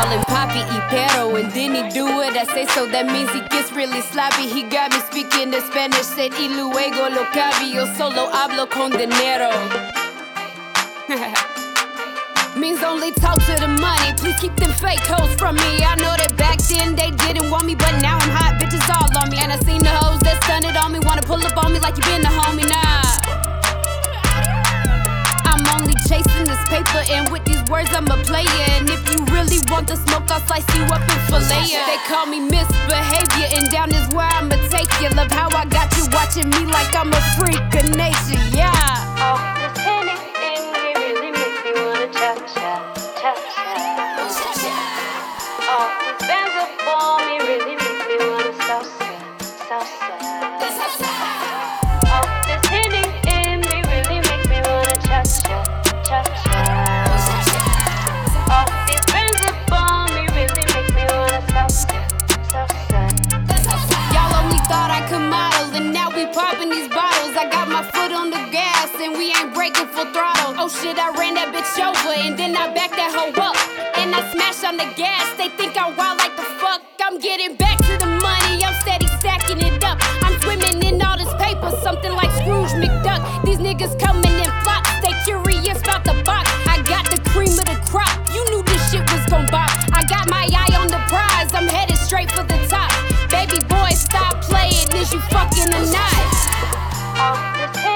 call him Papi y Pero, and then he do what I say, so that means he gets really sloppy. He got me speaking the Spanish, said y luego lo cabe. Yo solo hablo con dinero. Means only talk to the money. Please keep them fake hoes from me. I know that back then they didn't want me, but now I'm hot, bitches all on me. And I seen the hoes that stunted on me, wanna pull up on me like you been a homie. Nah, I'm only chasing this paper, and with these words I'm a player. And if you really want the smoke, I'll slice you up and fillet ya. They call me misbehavior, and down is where I'ma take you. Love how I got you watching me like I'm a freak of nature, yeah. Oh, this Henny in me really makes me wanna cha-cha, cha-cha. Oh, these bands up on me really makes me wanna salsa, salsa. Oh, this Henny in me really makes me wanna cha-cha, cha-cha. Oh, these bands up on me really makes me wanna salsa, salsa. Y'all only thought I could model, and now we popping these bottles. I got my foot on the gas, and we ain't breaking full throttle. Oh shit, I ran that bitch over, and then I backed that hoe up. And I smashed on the gas, they think I'm wild like the fuck. I'm getting back to the money, I'm steady stacking it up. I'm swimming in all this paper, something like Scrooge McDuck. These niggas coming in flocks, they curious about the box. I got the cream of the crop, you knew this shit was gon' bop. I got my eye on the prize, I'm headed straight for the top. Baby boy, stop playing, is you fucking a knife? Oh, this